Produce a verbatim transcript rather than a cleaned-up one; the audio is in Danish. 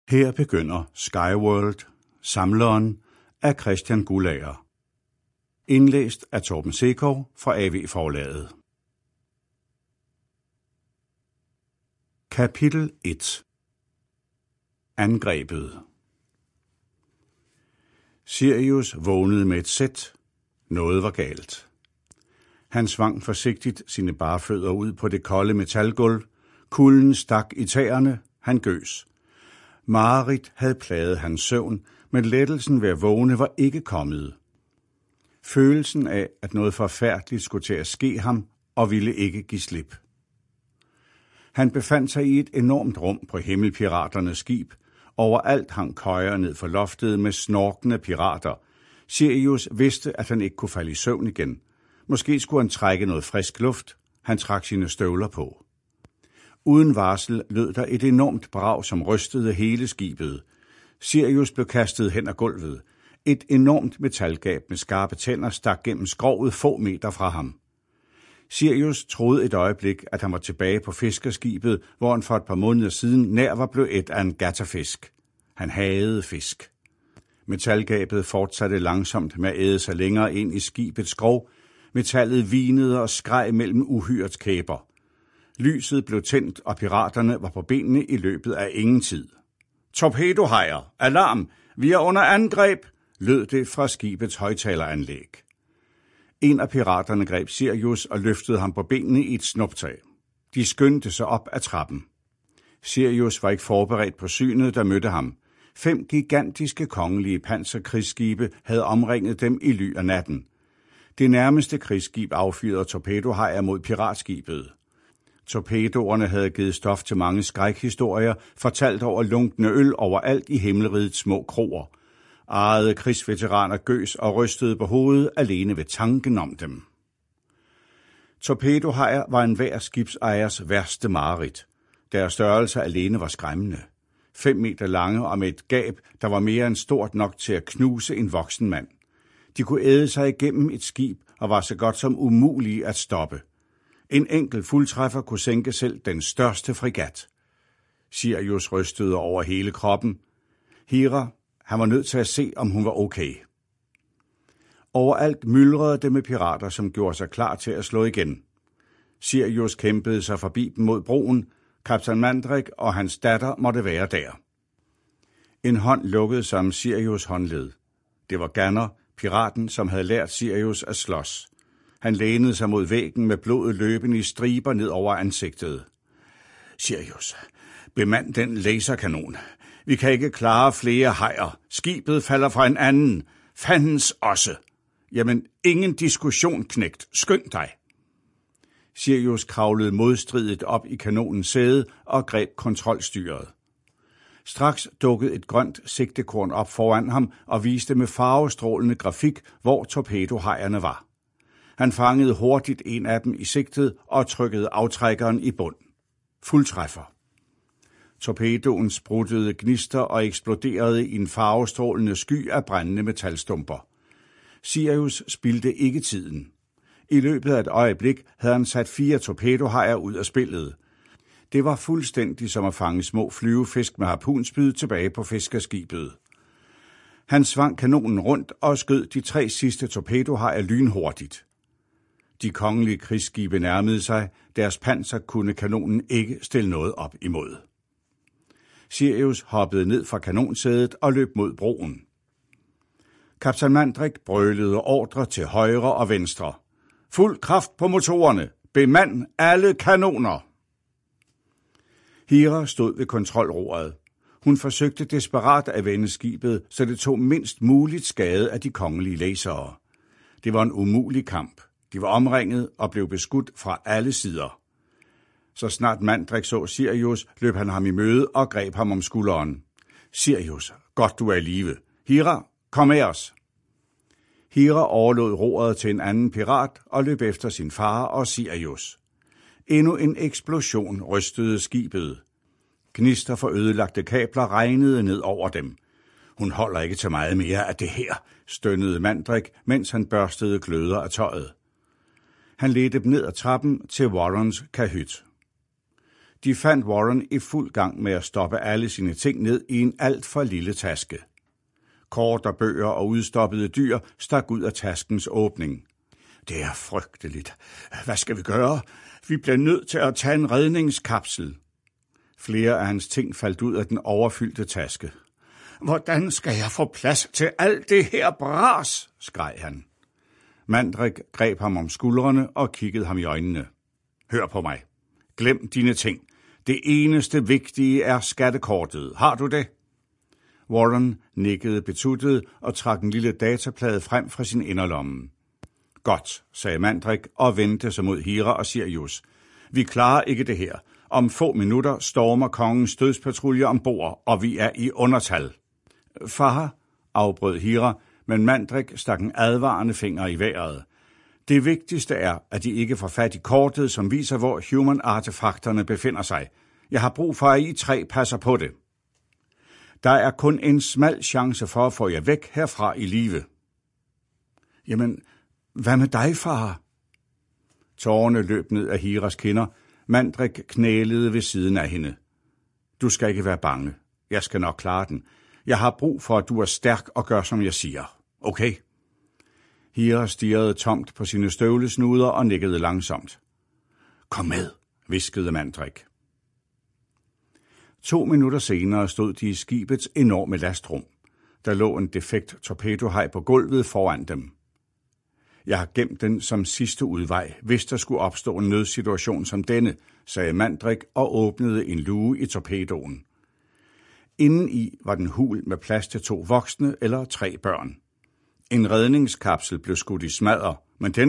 Her begynder Skyworld, Samleren af Christian Guldager. Indlæst af Torben Sekov fra A V Forlaget. Kapitel et. Angrebet. Sirius vågnede med et sæt. Noget var galt. Han svang forsigtigt sine bare fødder ud på det kolde metalgulv. Kulden stak i tæerne. Han gøs. Mareridt havde plaget hans søvn, men lettelsen ved at vågne var ikke kommet. Følelsen af, at noget forfærdeligt skulle til at ske ham, og ville ikke give slip. Han befandt sig i et enormt rum på Himmelpiraternes skib. Overalt hang køjer ned for loftet med snorkende pirater. Sirius vidste, at han ikke kunne falde i søvn igen. Måske skulle han trække noget frisk luft. Han trak sine støvler på. Uden varsel lød der et enormt brag, som rystede hele skibet. Sirius blev kastet hen ad gulvet. Et enormt metalgab med skarpe tænder stak gennem skroget få meter fra ham. Sirius troede et øjeblik, at han var tilbage på fiskerskibet, hvor han for et par måneder siden nær var blevet et af en gattafisk. Han hadede fisk. Metalgabet fortsatte langsomt med at æde sig længere ind i skibets skrog. Metallet vinede og skreg mellem uhyrets kæber. Lyset blev tændt, og piraterne var på benene i løbet af ingen tid. Torpedohajer! Alarm! Vi er under angreb! Lød det fra skibets højtaleranlæg. En af piraterne greb Sirius og løftede ham på benene i et snuptag. De skyndte sig op ad trappen. Sirius var ikke forberedt på synet, der mødte ham. Fem gigantiske kongelige panserkrigsskibe havde omringet dem i ly af natten. Det nærmeste krigsskib affyrede torpedohajer mod piratskibet. Torpedoerne havde givet stof til mange skrækhistorier, fortalt over lunkne øl overalt i himmelrigets små kroer. Arede krigsveteraner gøs og rystede på hovedet alene ved tanken om dem. Torpedohajer var enhver skibsejers værste mareridt. Deres størrelse alene var skræmmende. Fem meter lange og med et gab, der var mere end stort nok til at knuse en voksen mand. De kunne æde sig igennem et skib og var så godt som umulige at stoppe. En enkelt fuldtræffer kunne sænke selv den største fregat. Sirius rystede over hele kroppen. Hera, han var nødt til at se, om hun var okay. Overalt myldrede det med pirater, som gjorde sig klar til at slå igen. Sirius kæmpede sig forbi dem mod broen. Kaptajn Mandrake og hans datter måtte være der. En hånd lukkede sig om Sirius' håndled. Det var Ganner, piraten, som havde lært Sirius at slås. Han lænede sig mod væggen med blodet løbende i striber ned over ansigtet. Sirius, bemand den laserkanon. Vi kan ikke klare flere hajer. Skibet falder fra en anden. Fandens også. Jamen, ingen diskussion, knægt. Skynd dig. Sirius kravlede modstridigt op i kanonens sæde og greb kontrolstyret. Straks dukkede et grønt sigtekorn op foran ham og viste med farvestrålende grafik, hvor torpedohajerne var. Han fangede hurtigt en af dem i sigtet og trykkede aftrækkeren i bund. Fuldtræffer. Torpedoen spruttede gnister og eksploderede i en farvestrålende sky af brændende metalstumper. Sirius spildte ikke tiden. I løbet af et øjeblik havde han sat fire torpedohajer ud af spillet. Det var fuldstændig som at fange små flyvefisk med harpunspyd tilbage på fiskerskibet. Han svang kanonen rundt og skød de tre sidste torpedohajer lynhurtigt. De kongelige krigsskibe nærmede sig. Deres panser kunne kanonen ikke stille noget op imod. Sirius hoppede ned fra kanonsædet og løb mod broen. Kaptajn Mandrake brølede ordre til højre og venstre. Fuld kraft på motorerne. Bemand alle kanoner. Hera stod ved kontrolroret. Hun forsøgte desperat at vende skibet, så det tog mindst muligt skade af de kongelige lasere. Det var en umulig kamp. De var omringet og blev beskudt fra alle sider. Så snart Mandrake så Sirius, løb han ham i møde og greb ham om skulderen. Sirius, godt du er i live. Hera, kom med os. Hera overlod roret til en anden pirat og løb efter sin far og Sirius. Endnu en eksplosion rystede skibet. Gnister for ødelagte kabler regnede ned over dem. Hun holder ikke til meget mere af det her, stønnede Mandrake, mens han børstede gløder af tøjet. Han ledte dem ned ad trappen til Warrens kahyt. De fandt Warren i fuld gang med at stoppe alle sine ting ned i en alt for lille taske. Kort og bøger og udstoppede dyr stak ud af taskens åbning. Det er frygteligt. Hvad skal vi gøre? Vi bliver nødt til at tage en redningskapsel. Flere af hans ting faldt ud af den overfyldte taske. Hvordan skal jeg få plads til alt det her bras? Skreg han. Mandrik greb ham om skuldrene og kiggede ham i øjnene. Hør på mig. Glem dine ting. Det eneste vigtige er skattekortet. Har du det? Warren nikkede betuttet og trak en lille dataplade frem fra sin inderlomme. Godt, sagde Mandrik og vendte sig mod Hira og Sirius. Vi klarer ikke det her. Om få minutter stormer kongens dødspatrulje ombord, og vi er i undertal. Far, afbrød Hira, men Mandrik stak en advarende finger i vejret. Det vigtigste er, at de ikke får fat i kortet, som viser, hvor human-artefakterne befinder sig. Jeg har brug for, at I tre passer på det. Der er kun en smal chance for at få jer væk herfra i live. Jamen, hvad med dig, far? Tårerne løb ned af Hiras kinder. Mandrik knælede ved siden af hende. Du skal ikke være bange. Jeg skal nok klare den. Jeg har brug for, at du er stærk og gør, som jeg siger. Okay? Hira stirrede tomt på sine støvlesnuder og nikkede langsomt. Kom med, hviskede Mandrik. To minutter senere stod de i skibets enorme lastrum. Der lå en defekt torpedohaj på gulvet foran dem. Jeg har gemt den som sidste udvej, hvis der skulle opstå en nødsituation som denne, sagde Mandrik og åbnede en luge i torpedoen. Inden i var den hul med plads til to voksne eller tre børn. En redningskapsel blev skudt i smadder, men den